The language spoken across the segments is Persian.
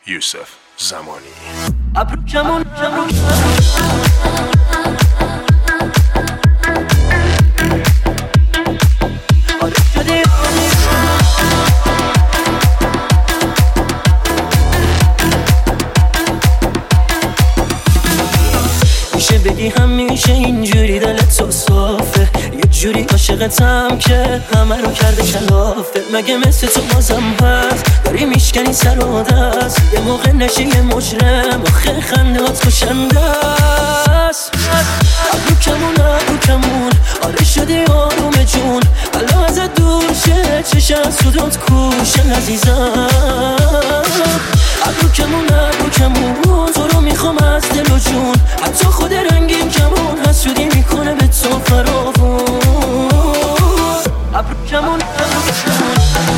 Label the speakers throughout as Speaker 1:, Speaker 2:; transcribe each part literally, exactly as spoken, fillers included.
Speaker 1: یوسف زمانی.
Speaker 2: ابرو کمون ابرو میشه بگی همیشه اینجوری دلت تو صافه، یه جوری عاشقتم که همه رو کرده کلافه. مگه مثل تو بازم هست داری میشکنی سر و دست، یه موقع نشی یه مجرم آخه خنده هات کشنده است. ابرو کمون ابرو کمون آره شدی آروم جون، الان ازت دور شه چشم از صدات کوشن عزیزم. ابرو کمون ابرو کمون تو رو میخوام از دل و جون، حتی خود رنگین کمون حسودی میکنه به تو فراوون. ابرو کمون ابرو کمون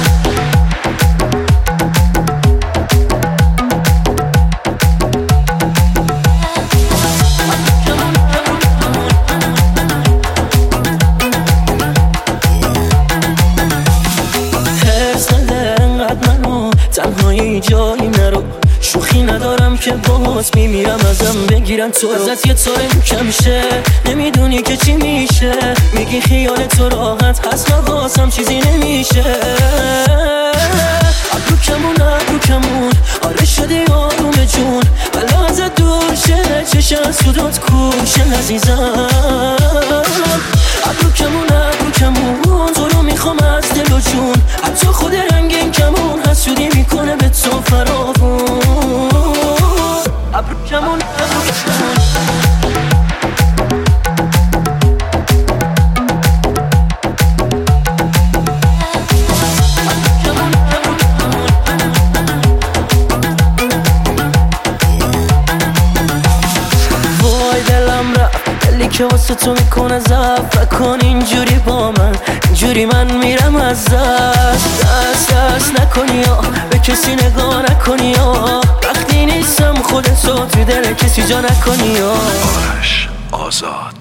Speaker 2: تنهایی جایی نرو، شوخی ندارم که باز میمیرم ازم بگیرن تو رو. ازت یه طوره کم شه نمیدونی که چی میشه، میگی خیال تو راحت هست نواسم چیزی نمیشه. ابرو کمون ابرو کمون آره شدی آروم جون، بلا ازت دور شه چشم از صدات کوشن عزیزم. ابرو کمون ابرو کمون تو رو میخوام از دل و جون، حتی خود رنگین کمون حسودی میکنه به تو فراوون. ابرو کمون ابرو کمون که واسه تو میکنه ضعف، نکن اینجوری با من، اینجوری من میرم از دست. دست دست نکنی یا به کسی نگاه نکنی یا وقتی نیستم خودت تو توی دل کسی جا نکنی یا.
Speaker 1: آرش آزاد.